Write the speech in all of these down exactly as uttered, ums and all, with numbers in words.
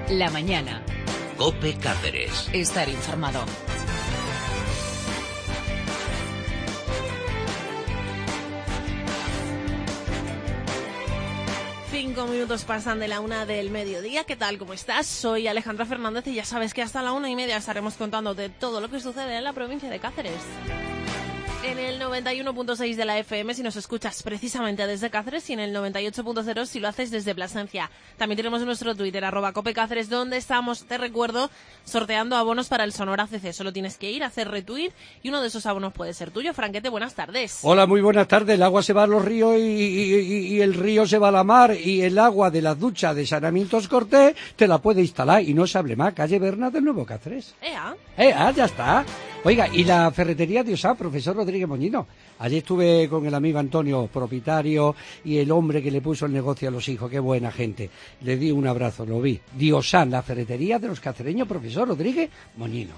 La mañana. COPE Cáceres. Estar informado. Cinco minutos pasan de la una del mediodía. ¿Qué tal? ¿Cómo estás? Soy Alejandra Fernández y ya sabes que hasta la una y media estaremos contándote todo lo que sucede en la provincia de Cáceres. En el noventa y uno punto seis de la F M si nos escuchas precisamente desde Cáceres y en el noventa y ocho punto cero si lo haces desde Plasencia. También tenemos nuestro Twitter, arroba Cope Cáceres, donde estamos, te recuerdo, sorteando abonos para el Sonora C C. Solo tienes que ir a hacer retweet y uno de esos abonos puede ser tuyo. Franquete, buenas tardes. Hola, muy buenas tardes. El agua se va a los ríos y, y, y, y el río se va a la mar y el agua de las duchas de Sanamientos Cortés te la puede instalar y no se hable más. Calle Berna del Nuevo Cáceres. Ea. Ea, ya está. Oiga, y la ferretería de Osá, profesor Rodríguez Moñino. Allí estuve con el amigo Antonio, propietario, y el hombre que le puso el negocio a los hijos. Qué buena gente. Le di un abrazo, lo vi. Diosán, la ferretería de los cacereños, profesor Rodríguez Moñino.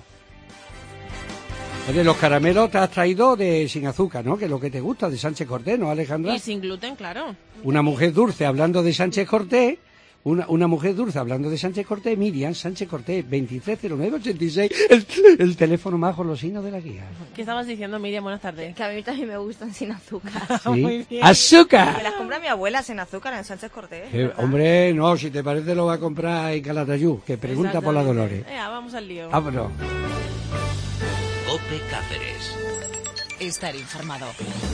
Oye, los caramelos te has traído de sin azúcar, ¿no? Que es lo que te gusta, de Sánchez Cortés, ¿no, Alejandra? Y sin gluten, claro. Una mujer dulce hablando de Sánchez Cortés. Una, una mujer dulce hablando de Sánchez Cortés, Miriam Sánchez Cortés, veintitrés cero nueve ochenta y seis, el, el teléfono más golosino de la guía. ¿Qué estabas diciendo, Miriam? Buenas tardes. Que a mí también me gustan sin azúcar. ¿Sí? Muy bien. ¡Azúcar! Me las compra mi abuela sin azúcar en Sánchez Cortés. Eh, hombre, no, si te parece lo va a comprar en Calatayud, que pregunta por la Dolores. Eh, vamos al lío. Vámonos. COPE Cáceres. Estar informado.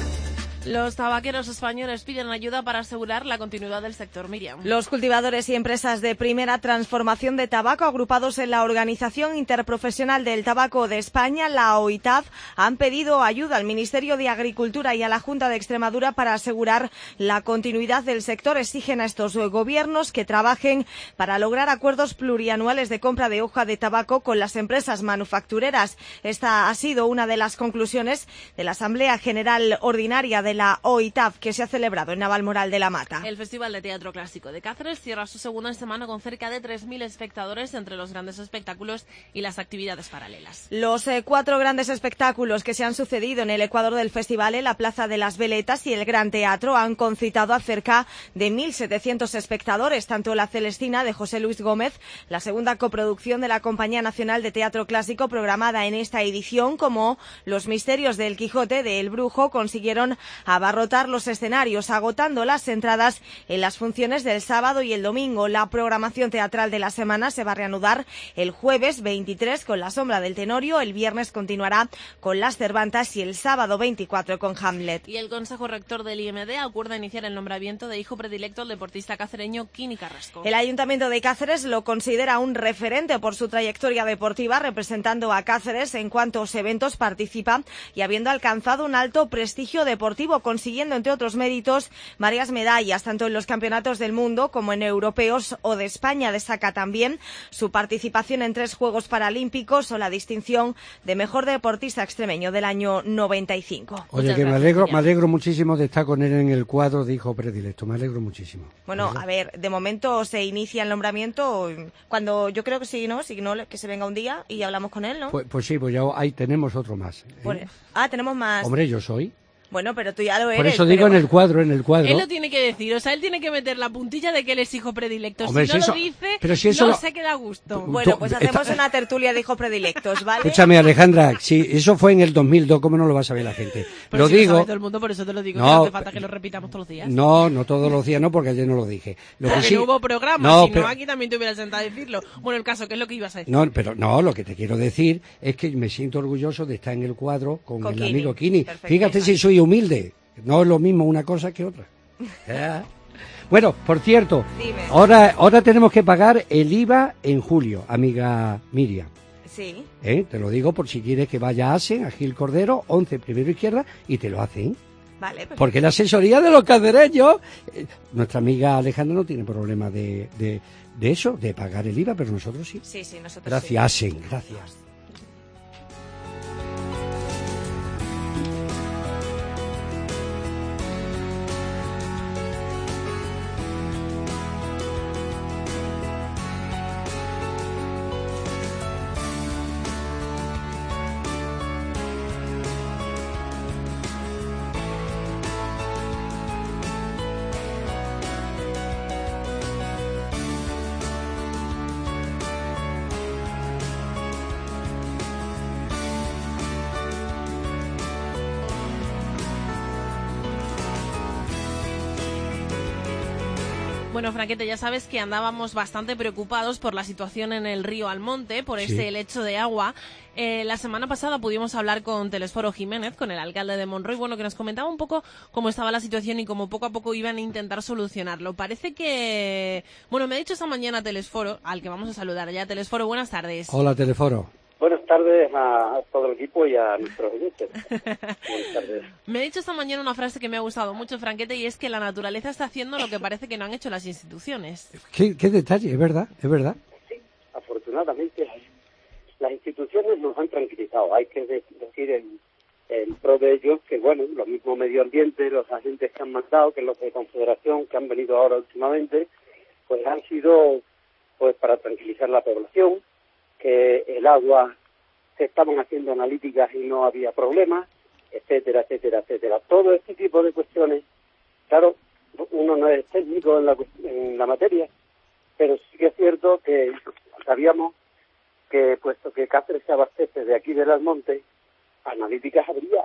Los tabaqueros españoles piden ayuda para asegurar la continuidad del sector, Miriam. Los cultivadores y empresas de primera transformación de tabaco agrupados en la Organización Interprofesional del Tabaco de España, la O I T A F, han pedido ayuda al Ministerio de Agricultura y a la Junta de Extremadura para asegurar la continuidad del sector. Exigen a estos gobiernos que trabajen para lograr acuerdos plurianuales de compra de hoja de tabaco con las empresas manufactureras. Esta ha sido una de las conclusiones de la Asamblea General Ordinaria de la O I T A F que se ha celebrado en Navalmoral de la Mata. El Festival de Teatro Clásico de Cáceres cierra su segunda semana con cerca de tres mil espectadores entre los grandes espectáculos y las actividades paralelas. Los eh, cuatro grandes espectáculos que se han sucedido en el Ecuador del festival, en la Plaza de las Veletas y el Gran Teatro, han concitado a cerca de mil setecientos espectadores. Tanto La Celestina de José Luis Gómez, la segunda coproducción de la Compañía Nacional de Teatro Clásico programada en esta edición, como Los Misterios del Quijote de El Brujo, consiguieron abarrotar los escenarios, agotando las entradas en las funciones del sábado y el domingo. La programación teatral de la semana se va a reanudar el jueves veintitrés con La Sombra del Tenorio, el viernes continuará con Las Cervantas y el sábado veinticuatro con Hamlet. Y el Consejo Rector del I M D acuerda iniciar el nombramiento de hijo predilecto al deportista cacereño Kini Carrasco. El Ayuntamiento de Cáceres lo considera un referente por su trayectoria deportiva, representando a Cáceres en cuantos eventos participa y habiendo alcanzado un alto prestigio deportivo, consiguiendo, entre otros méritos, varias medallas, tanto en los campeonatos del mundo como en europeos o de España. Destaca también su participación en tres Juegos Paralímpicos o la distinción de mejor deportista extremeño del año noventa y cinco. Oye, Muchas que me gracias, alegro, Miriam. me alegro muchísimo de estar con él en el cuadro de hijo predilecto, me alegro muchísimo. Bueno, a ver, de momento se inicia el nombramiento cuando yo creo que sí, ¿no? Si no, que se venga un día y hablamos con él, ¿no? Pues, pues sí, pues ya ahí tenemos otro más. ¿eh? Por- Ah, tenemos más. Hombre, yo soy. Bueno, pero tú ya lo eres. Por eso digo pero- en el cuadro, en el cuadro. Él lo tiene que decir, o sea, él tiene que meter la puntilla de que él es hijo predilecto. Hombre, si si no eso- lo dice, pero si eso no lo- se queda a gusto. Tú- Bueno, pues Tú- hacemos está- una tertulia de hijos predilectos, ¿vale? Escúchame, Alejandra, si eso fue en el dos mil dos, ¿cómo no lo va a saber la gente? Pero lo si digo. sabe todo el mundo, por eso te lo digo, No, que no hace falta pe- que lo repitamos todos los días. No, no todos los días, no, porque ayer no lo dije. Lo que Porque sí- no hubo programa, No, si pero- no aquí también te hubieras sentado a decirlo. Bueno, el caso, ¿qué es lo que ibas a decir? No, pero no, lo que te quiero decir es que me siento orgulloso de estar en el cuadro con, Con el Kini. amigo Kini. Perfecto. Fíjate si soy humilde. No es lo mismo una cosa que otra. Ya. Bueno, por cierto, Dime. ahora, ahora tenemos que pagar el I V A en julio, amiga Miriam. Sí. ¿Eh? Te lo digo por si quieres que vaya a Asen, a Gil Cordero, once primero izquierda, y te lo hacen. Vale, perfecto. Porque la asesoría de los cacereños, eh, nuestra amiga Alejandra no tiene problema de, de, de eso, de pagar el I V A, pero nosotros sí. Sí, sí, nosotros Gracias, Asen, gracias. Bueno, Franquete, ya sabes que andábamos bastante preocupados por la situación en el río Almonte, por Sí. ese lecho de agua. Eh, la semana pasada pudimos hablar con Telesforo Jiménez, con el alcalde de Monroy, bueno, que nos comentaba un poco cómo estaba la situación y cómo poco a poco iban a intentar solucionarlo. Parece que... Bueno, me ha dicho esta mañana Telesforo, al que vamos a saludar ya. Telesforo, buenas tardes. Hola, Teleforo. Buenas tardes a todo el equipo y a nuestros oyentes. Buenas tardes. Me ha dicho esta mañana una frase que me ha gustado mucho, Franquete, y es que la naturaleza está haciendo lo que parece que no han hecho las instituciones. ¿Qué, qué detalle? Es verdad, es verdad. Sí, afortunadamente las, las instituciones nos han tranquilizado. Hay que de- decir en, en pro de ellos que, bueno, lo mismo medio ambiente, los agentes que han mandado, que los de Confederación, que han venido ahora últimamente, pues han sido pues para tranquilizar la población, que el agua se estaban haciendo analíticas y no había problemas, etcétera, etcétera, etcétera. Todo este tipo de cuestiones, claro, uno no es técnico en la, cuest- en la materia, pero sí que es cierto que sabíamos que, puesto que Cáceres se abastece de aquí del Almonte, analíticas habría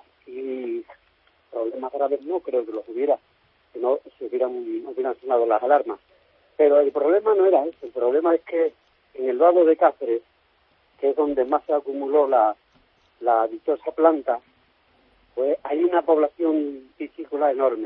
y problemas graves no creo que los hubiera, si no se hubieran, hubieran sonado las alarmas. Pero el problema no era eso, el problema es que en el vado de Cáceres, que es donde más se acumuló la, la dichosa planta, pues hay una población piscícola enorme.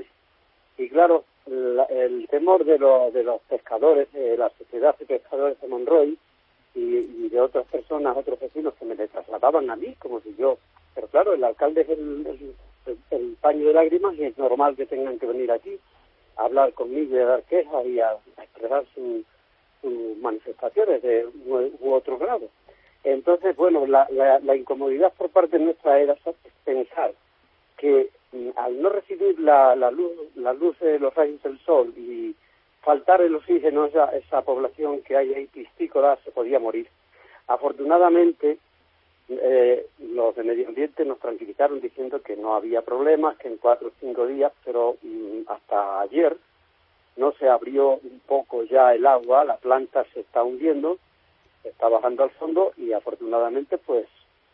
Y claro, la, el temor de, lo, de los pescadores, de la sociedad de pescadores de Monroy y, y de otras personas, otros vecinos que me le trasladaban a mí, como si yo... Pero claro, el alcalde es el, el, el, el paño de lágrimas y es normal que tengan que venir aquí a hablar conmigo y a dar quejas y a, a expresar sus su manifestaciones de u, u otro grado. Entonces, bueno, la, la, la incomodidad por parte nuestra era pensar que mm, al no recibir la, la luz la luz de los rayos del sol y faltar el oxígeno a esa, esa población que hay ahí piscícola se podía morir. Afortunadamente, eh, los de medio ambiente nos tranquilizaron diciendo que no había problemas, que en cuatro o cinco días, pero mm, hasta ayer no se abrió un poco ya el agua, la planta se está hundiendo, está bajando al fondo y afortunadamente pues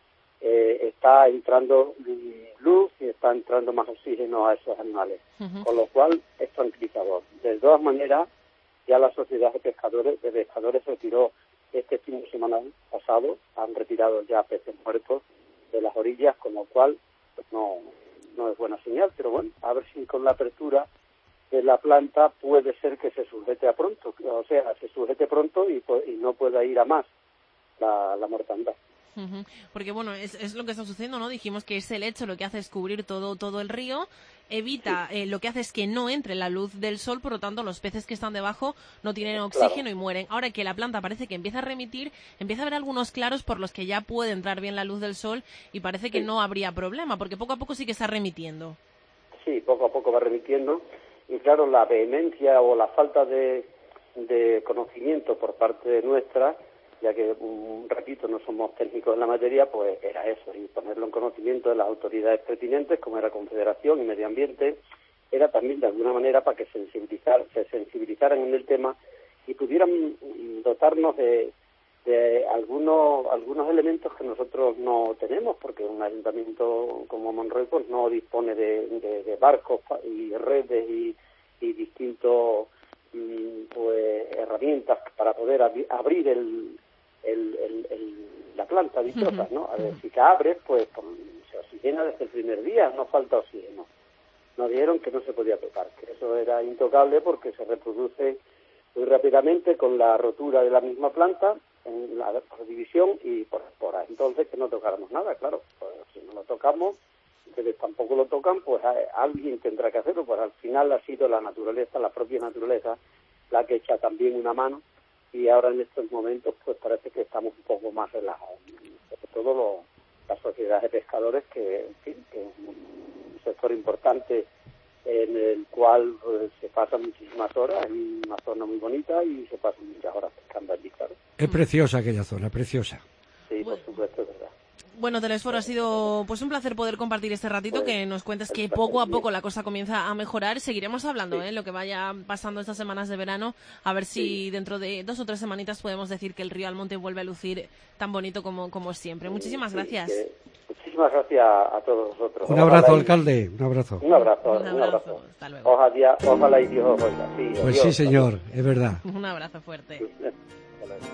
eh, está entrando luz y está entrando más oxígeno a esos animales, Ujú. con lo cual es tranquilizador. De todas maneras, ya la sociedad de pescadores de pescadores retiró este fin de semana pasado, han retirado ya peces muertos de las orillas, con lo cual pues no, no es buena señal, pero bueno, a ver si con la apertura de la planta puede ser que se sujete a pronto, o sea, se sujete pronto y, y no pueda ir a más la, la mortandad. Ujú. Porque bueno, es, es lo que está sucediendo, ¿no? Dijimos que ese lecho lo que hace es cubrir todo todo el río, evita, eh, lo que hace es que no entre la luz del sol, por lo tanto los peces que están debajo no tienen oxígeno Claro. y mueren. Ahora que la planta parece que empieza a remitir, empieza a haber algunos claros por los que ya puede entrar bien la luz del sol y parece que Sí. no habría problema, porque poco a poco sí que está remitiendo. Sí, poco a poco va remitiendo y claro, la vehemencia o la falta de, de conocimiento por parte nuestra, ya que, um, repito, no somos técnicos en la materia, pues era eso, y ponerlo en conocimiento de las autoridades pertinentes, como era Confederación y Medio Ambiente, era también de alguna manera para que sensibilizar, se sensibilizaran en el tema y pudieran mm, dotarnos de, de algunos algunos elementos que nosotros no tenemos, porque un ayuntamiento como Monroy pues no dispone de, de, de barcos y redes y, y distintos mm, pues herramientas para poder abri- abrir el El, el, el, la planta dichosa, ¿no? A ver, si que abres, pues por, se oxigena desde el primer día, no falta oxígeno. Nos dijeron que no se podía tocar, que eso era intocable porque se reproduce muy rápidamente con la rotura de la misma planta en la por división y por, por entonces que no tocáramos nada, claro. Pues, si no lo tocamos, ustedes tampoco lo tocan, pues a, alguien tendrá que hacerlo, pues al final ha sido la naturaleza, la propia naturaleza, la que echa también una mano. Y ahora en estos momentos pues parece que estamos un poco más relajados, sobre todo lo, las sociedades de pescadores, que, en fin, que es un sector importante en el cual pues, se pasan muchísimas horas, en una zona muy bonita y se pasan muchas horas pescando allí, claro. Es preciosa aquella zona, preciosa. Sí, por supuesto, es verdad. Bueno, Telesforo, ha sido pues un placer poder compartir este ratito, Pues, que nos cuentes que el poco a placer poco la cosa comienza a mejorar. Seguiremos hablando, Sí. ¿eh? Lo que vaya pasando estas semanas de verano, a ver si Sí. dentro de dos o tres semanitas podemos decir que el río Almonte vuelve a lucir tan bonito como, como siempre. Muchísimas Sí, gracias. que- muchísimas gracias a, a todos vosotros. Un abrazo, Ojalá y- alcalde, un abrazo. Un abrazo, Un un abrazo. abrazo. Hasta luego. Ojalá, ojalá y Dios os oiga. Sí, Pues adiós. sí, señor, es verdad. Un abrazo fuerte. Hasta luego.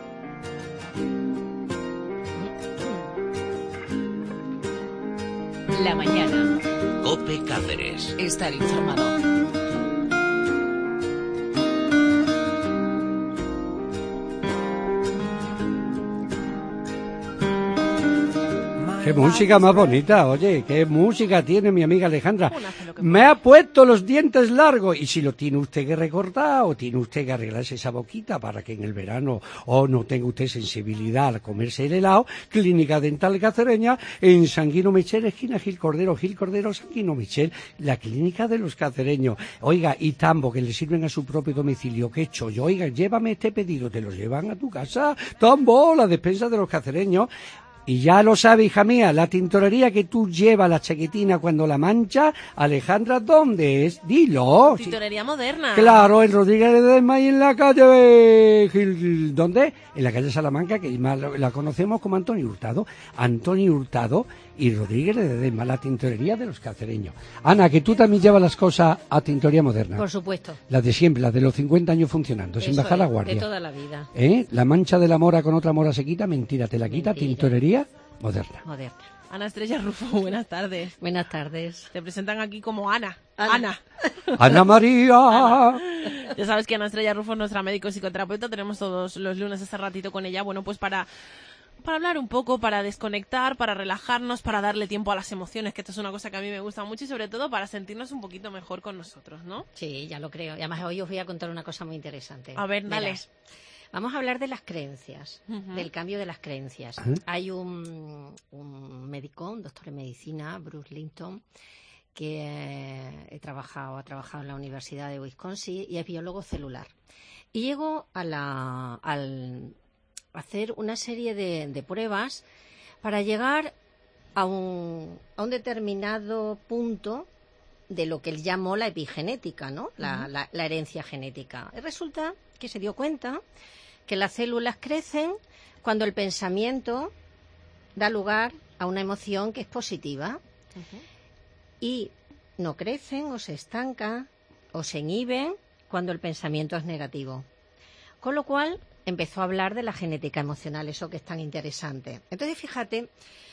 La mañana. Cope Cáceres. Estar informado. Qué música más bonita, oye, qué música tiene mi amiga Alejandra. Una hace lo que Me ha puesto los dientes largos y si lo tiene usted que recortar o tiene usted que arreglarse esa boquita para que en el verano o no tenga usted sensibilidad al comerse el helado, Clínica Dental Cacereña en Sanguino Michel, esquina Gil Cordero, Gil Cordero, Sanguino Michel, la clínica de los cacereños. Oiga, y tambo que le sirven a su propio domicilio, qué chollo, oiga, llévame este pedido, te lo llevan a tu casa, tambo, la despensa de los cacereños. Y ya lo sabe, hija mía, la tintorería que tú llevas la chaquetina cuando la mancha, Alejandra, ¿dónde es? Dilo. Sí. Tintorería moderna. Claro, en Rodríguez de Ledesma y en la calle... Gil- ¿Dónde? En la calle Salamanca, que más la la conocemos como Antonio Hurtado. Antonio Hurtado y Rodríguez de Ledesma, la tintorería de los cacereños. Ana, que tú también llevas las cosas a tintorería moderna. Por supuesto. Las de siempre, las de los cincuenta años funcionando, sin Eso bajar la es, guardia. de toda la vida. ¿Eh? La mancha de la mora con otra mora se quita, mentira, te la quita, Mentira. tintorería moderna. Moderna. Ana Estrella Rufo, buenas tardes. Buenas tardes. Te presentan aquí como Ana. Ana. Ana. Ana María. Ya sabes que Ana Estrella Rufo es nuestra médico psicoterapeuta. Tenemos todos los lunes este ratito con ella. Bueno, pues para, para hablar un poco, para desconectar, para relajarnos, para darle tiempo a las emociones, que esto es una cosa que a mí me gusta mucho y sobre todo para sentirnos un poquito mejor con nosotros, ¿no? Sí, ya lo creo. Y además hoy os voy a contar una cosa muy interesante. A ver, dale. Verás. Vamos a hablar de las creencias, Ujú. del cambio de las creencias. Ajá. Hay un, un médico, un doctor en medicina, Bruce Linton, que eh, he trabajado, ha trabajado en la Universidad de Wisconsin y es biólogo celular. Y llegó a la, al hacer una serie de, de pruebas para llegar a un, a un determinado punto de lo que él llamó la epigenética, ¿no? La, la, la herencia genética. Y resulta que se dio cuenta que las células crecen cuando el pensamiento da lugar a una emoción que es positiva y no crecen o se estancan o se inhiben cuando el pensamiento es negativo. Con lo cual empezó a hablar de la genética emocional, eso que es tan interesante. Entonces, fíjate,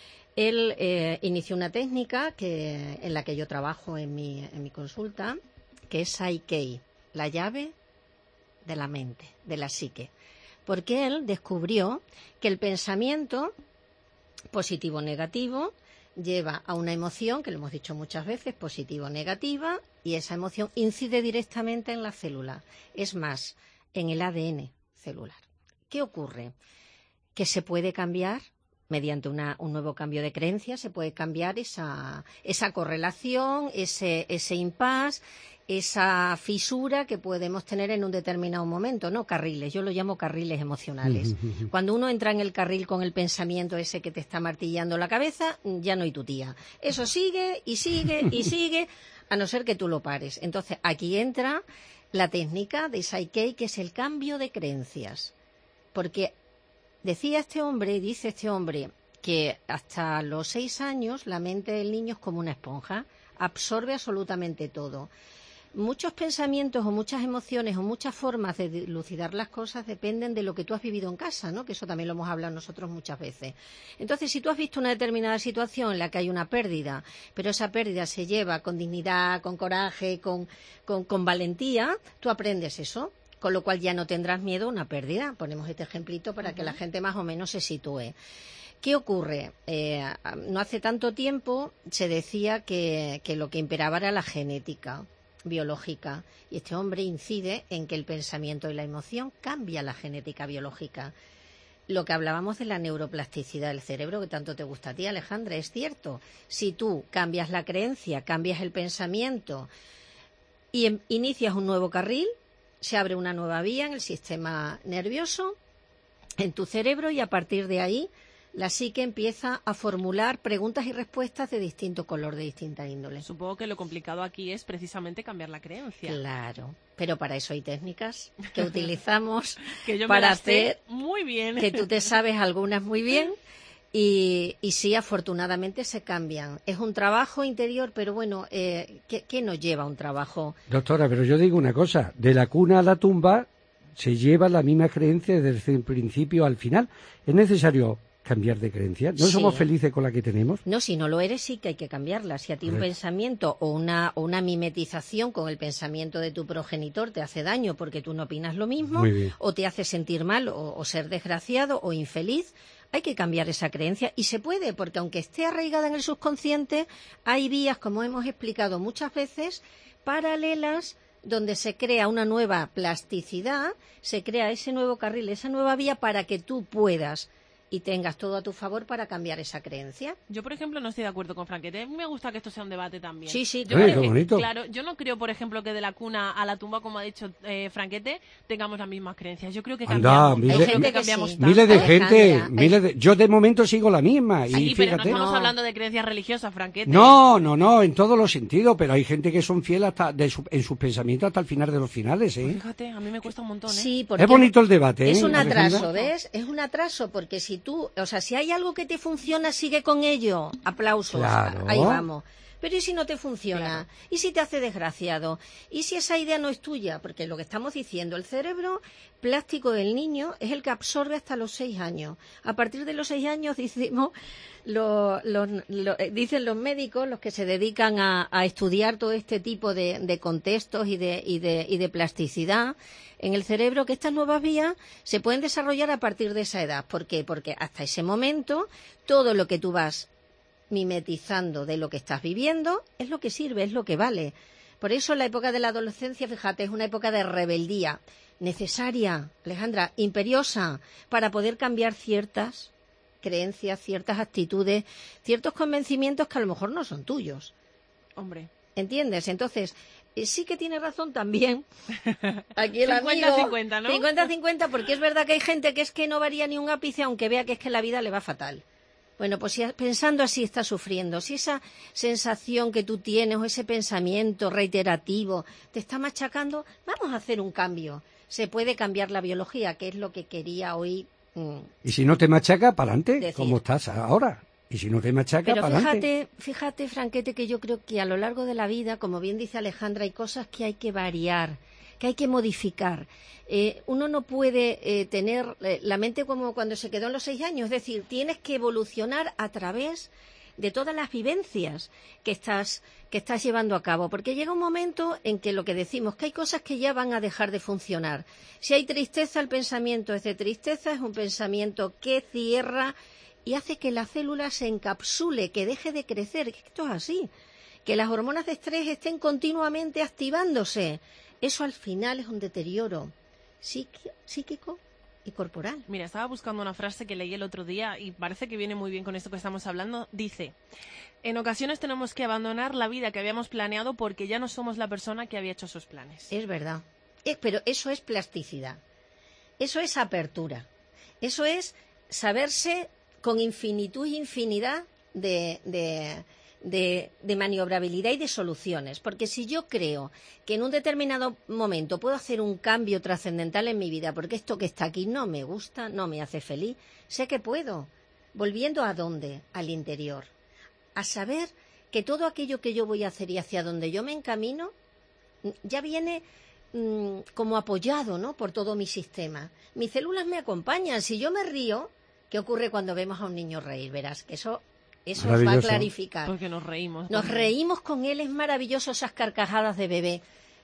él eh, inició una técnica que, en la que yo trabajo en mi, en mi consulta, que es Psyche, la llave de la mente, de la psique. Porque él descubrió que el pensamiento positivo o negativo lleva a una emoción, que lo hemos dicho muchas veces, positiva o negativa, y esa emoción incide directamente en la célula. Es más, en el A D N celular. ¿Qué ocurre? Que se puede cambiar mediante una, un nuevo cambio de creencia, se puede cambiar esa, esa correlación, ese, ese impasse, esa fisura que podemos tener en un determinado momento, ¿no? Carriles, yo lo llamo carriles emocionales. Cuando uno entra en el carril con el pensamiento ese que te está martillando la cabeza, ya no hay tu tía. Eso sigue y sigue y sigue, a no ser que tú lo pares. Entonces, aquí entra la técnica de Psyche, que es el cambio de creencias. Porque decía este hombre, dice este hombre, que hasta los seis años la mente del niño es como una esponja, absorbe absolutamente todo. Muchos pensamientos o muchas emociones o muchas formas de dilucidar las cosas dependen de lo que tú has vivido en casa, ¿no? Que eso también lo hemos hablado nosotros muchas veces. Entonces, si tú has visto una determinada situación en la que hay una pérdida, pero esa pérdida se lleva con dignidad, con coraje, con, con, con valentía, tú aprendes eso, con lo cual ya no tendrás miedo a una pérdida. Ponemos este ejemplito para uh-huh. que la gente más o menos se sitúe. ¿Qué ocurre? Eh, no hace tanto tiempo se decía que, que lo que imperaba era la genética biológica, y este hombre incide en que el pensamiento y la emoción cambia la genética biológica. Lo que hablábamos de la neuroplasticidad del cerebro, que tanto te gusta a ti, Alejandra, es cierto. Si tú cambias la creencia, cambias el pensamiento y em- inicias un nuevo carril, se abre una nueva vía en el sistema nervioso, en tu cerebro, y a partir de ahí la psique empieza a formular preguntas y respuestas de distinto color, de distinta índole. Supongo que lo complicado aquí es precisamente cambiar la creencia. Claro, pero para eso hay técnicas que utilizamos que yo para me las sé hacer muy bien. Que tú te sabes algunas muy bien, Y, y sí, afortunadamente se cambian. Es un trabajo interior, pero bueno, eh, ¿qué, ¿qué nos lleva a un trabajo? Doctora, pero yo digo una cosa, de la cuna a la tumba se lleva la misma creencia desde el principio al final. ¿Es necesario cambiar de creencia? ¿No Sí. somos felices con la que tenemos? No, si no lo eres, sí que hay que cambiarla. Si a ti un Correcto. pensamiento o una, o una mimetización con el pensamiento de tu progenitor te hace daño porque tú no opinas lo mismo, Muy bien. o te hace sentir mal, o, o ser desgraciado o infeliz, hay que cambiar esa creencia. Y se puede, porque aunque esté arraigada en el subconsciente, hay vías, como hemos explicado muchas veces, paralelas, donde se crea una nueva plasticidad, se crea ese nuevo carril, esa nueva vía para que tú puedas y tengas todo a tu favor para cambiar esa creencia. Yo, por ejemplo, no estoy de acuerdo con Franquete. A mí me gusta que esto sea un debate también. Sí, sí, Yo Oye, creo qué que- bonito. Claro, yo no creo, por ejemplo, que de la cuna a la tumba, como ha dicho eh, Franquete, tengamos las mismas creencias. Yo creo que Anda, cambiamos. miles- Yo creo Hay que gente que cambiamos sí. tanto. Miles de Alejandra, gente, hay- miles de... yo de momento sigo la misma y Sí, pero no fíjate... estamos No. hablando de creencias religiosas, Franquete. No, no, no, en todos los sentidos, pero hay gente que son fieles hasta de su- en sus pensamientos hasta el final de los finales, ¿eh? Fíjate, a mí me cuesta un montón, ¿eh? Sí, porque Es bonito el debate, ¿eh? es un Alejandra? atraso, ¿ves? Es un atraso, porque si tú, o sea, si hay algo que te funciona, sigue con ello. Aplausos, Claro. ahí vamos. Pero ¿y si no te funciona? ¿Y si te hace desgraciado? ¿Y si esa idea no es tuya? Porque lo que estamos diciendo, el cerebro plástico del niño es el que absorbe hasta los seis años. A partir de los seis años, decimos, lo- lo- lo- eh, dicen los médicos, los que se dedican a, a estudiar todo este tipo de, de contextos y de, y, de, y de plasticidad en el cerebro, que estas nuevas vías se pueden desarrollar a partir de esa edad. ¿Por qué? Porque hasta ese momento todo lo que tú vas mimetizando de lo que estás viviendo es lo que sirve, es lo que vale. Por eso la época de la adolescencia, fíjate, es una época de rebeldía necesaria, Alejandra, imperiosa, para poder cambiar ciertas creencias, ciertas actitudes, ciertos convencimientos que a lo mejor no son tuyos. Hombre. ¿Entiendes? Entonces, eh, sí que tiene razón también. Aquí el amigo. cincuenta cincuenta, ¿no? cincuenta cincuenta, porque es verdad que hay gente que es que no varía ni un ápice aunque vea que es que la vida le va fatal. Bueno, pues si pensando así está sufriendo, si esa sensación que tú tienes o ese pensamiento reiterativo te está machacando, vamos a hacer un cambio. Se puede cambiar la biología, que es lo que quería hoy. mm, Y si no te machaca, para adelante, Decir. como estás ahora. Y si no te machaca, Pero para adelante. fíjate, fíjate, Franquete, que yo creo que a lo largo de la vida, como bien dice Alejandra, hay cosas que hay que variar, que hay que modificar. Eh, uno no puede eh, tener eh, la mente como cuando se quedó en los seis años, es decir, tienes que evolucionar a través de todas las vivencias que estás que estás llevando a cabo, porque llega un momento en que lo que decimos, que hay cosas que ya van a dejar de funcionar. Si hay tristeza, el pensamiento es de tristeza, es un pensamiento que cierra y hace que la célula se encapsule, que deje de crecer. Esto es así, que las hormonas de estrés estén continuamente activándose. Eso al final es un deterioro psiqui- psíquico y corporal. Mira, estaba buscando una frase que leí el otro día y parece que viene muy bien con esto que estamos hablando. Dice, en ocasiones tenemos que abandonar la vida que habíamos planeado porque ya no somos la persona que había hecho sus planes. Es verdad. Es- pero eso es plasticidad. Eso es apertura. Eso es saberse con infinitud e infinidad de, de, de, de maniobrabilidad y de soluciones. Porque si yo creo que en un determinado momento puedo hacer un cambio trascendental en mi vida, porque esto que está aquí no me gusta, no me hace feliz, sé que puedo. Volviendo a dónde, al interior. A saber que todo aquello que yo voy a hacer y hacia donde yo me encamino, ya viene mm, como apoyado, ¿no?, por todo mi sistema. Mis células me acompañan. Si yo me río, ¿qué ocurre cuando vemos a un niño reír? Verás que eso, eso os va a Maravilloso. clarificar. Porque nos reímos. Nos ¿no? reímos con él, es maravilloso esas carcajadas de bebé.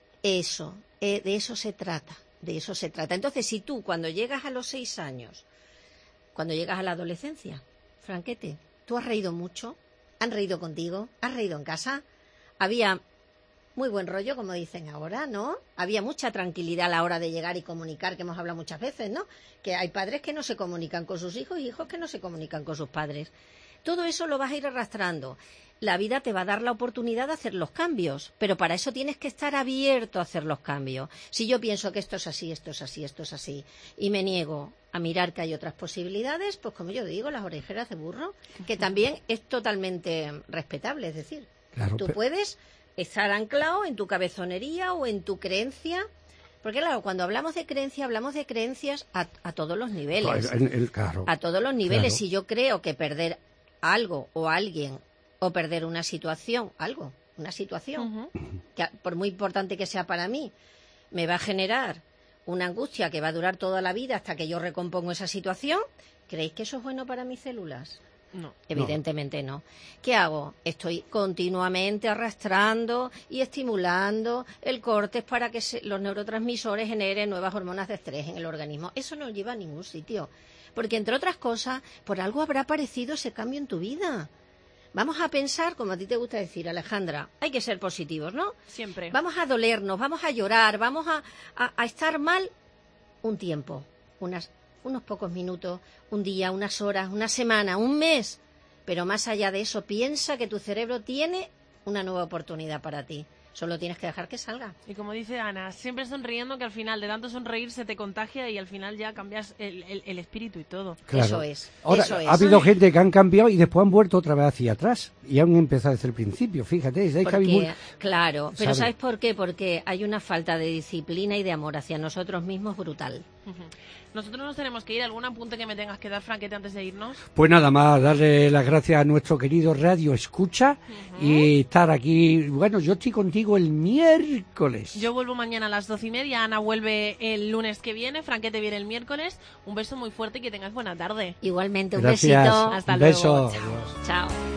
Eso, eh, de eso se trata, de eso se trata. Entonces, si tú cuando llegas a los seis años, cuando llegas a la adolescencia, Franquete, tú has reído mucho, han reído contigo, has reído en casa, había muy buen rollo, como dicen ahora, ¿no? Había mucha tranquilidad a la hora de llegar y comunicar, que hemos hablado muchas veces, ¿no? Que hay padres que no se comunican con sus hijos y hijos que no se comunican con sus padres. Todo eso lo vas a ir arrastrando. La vida te va a dar la oportunidad de hacer los cambios, pero para eso tienes que estar abierto a hacer los cambios. Si yo pienso que esto es así, esto es así, esto es así, y me niego a mirar que hay otras posibilidades, pues como yo digo, las orejeras de burro, que también es totalmente respetable, es decir, Claro, tú pero- puedes estar anclado en tu cabezonería o en tu creencia Porque claro, cuando hablamos de creencia, hablamos de creencias a, a todos los niveles. El, el, claro, a todos los niveles. Claro. Si yo creo que perder algo o alguien, o perder una situación, algo, una situación, Ujú. que por muy importante que sea para mí, me va a generar una angustia que va a durar toda la vida hasta que yo recompongo esa situación, ¿creéis que eso es bueno para mis células? No. Evidentemente no. ¿Qué hago? Estoy continuamente arrastrando y estimulando el córtex para que se, los neurotransmisores generen nuevas hormonas de estrés en el organismo. Eso no lleva a ningún sitio. Porque, entre otras cosas, por algo habrá aparecido ese cambio en tu vida. Vamos a pensar, como a ti te gusta decir, Alejandra, hay que ser positivos, ¿no? Siempre. Vamos a dolernos, vamos a llorar, vamos a, a, a estar mal un tiempo, unas unos pocos minutos, un día, unas horas, una semana, un mes. Pero más allá de eso, piensa que tu cerebro tiene una nueva oportunidad para ti. Solo tienes que dejar que salga. Y como dice Ana, siempre sonriendo, que al final de tanto sonreír se te contagia y al final ya cambias el, el, el espíritu y todo. Claro. Eso es. Ahora, eso es. ha habido gente que han cambiado y después han vuelto otra vez hacia atrás y han empezado desde el principio, fíjate. Es que Porque, hay muy- claro, pero ¿sabe? ¿sabes por qué? Porque hay una falta de disciplina y de amor hacia nosotros mismos brutal. Ujú. Nosotros nos tenemos que ir. ¿Algún apunte que me tengas que dar, Franquete, antes de irnos? Pues nada más, darle las gracias a nuestro querido Radio Escucha y estar aquí. Bueno, yo estoy contigo el miércoles. Yo vuelvo mañana a las doce y media. Ana vuelve el lunes que viene. Franquete viene el miércoles. Un beso muy fuerte y que tengas buena tarde. Igualmente, un Gracias. besito. Hasta Un luego. beso. Chao. Adiós. Chao.